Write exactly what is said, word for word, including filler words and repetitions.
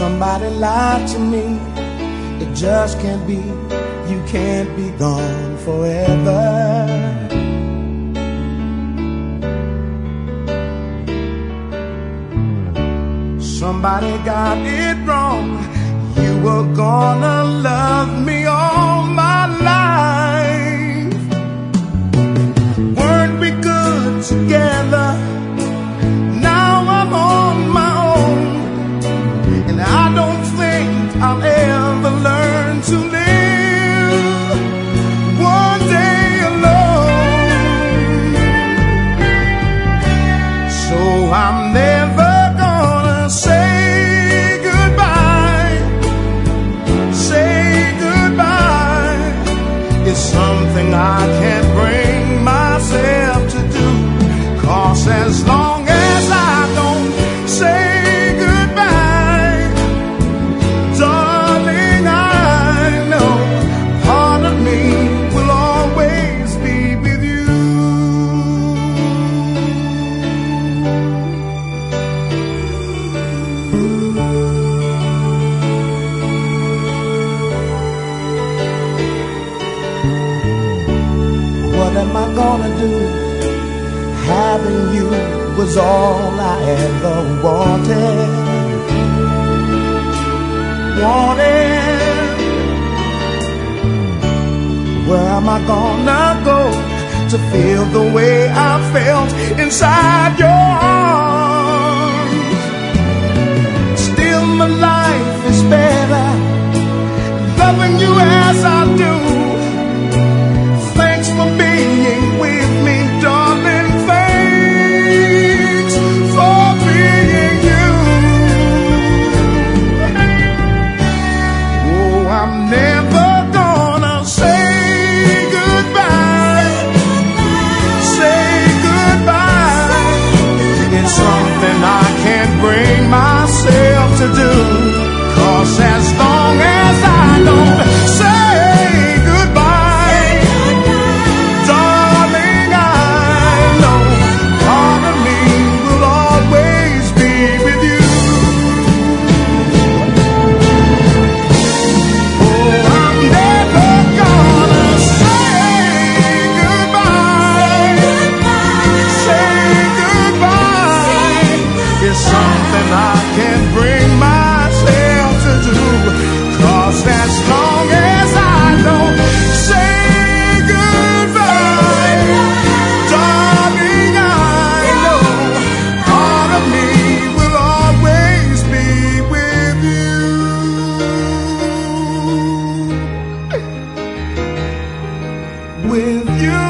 Somebody lied to me. It just can't be. You can't be gone forever. Somebody got it wrong. You were gonna love me all my life. Weren't we good together? Now I'm on my own, and I don't think I'll ever learn to live one day alone. So I'm never gonna say goodbye. Say goodbye. It's something I can't bring myself to do. 'Cause as long as I don't say goodbye, darling, I know part of me will always be with you. What am I gonna do? Having you was all I ever wanted. Wanted. Where am I gonna go to feel the way I felt inside your arms? Still my life is better loving you as I do. Thanks for being with me, darling. Thanks for being you. Oh, I'm never gonna say goodbye. Say goodbye. It's something I can't bring myself to do. 'Cause as long as I don't say goodbye, darling, I know part of me will always be with you. Oh, I'm never gonna say goodbye. Say goodbye. It's something I can't bring myself to do. 'Cause as long as I don't say goodbye, darling, I know part of me will always be with you. With you.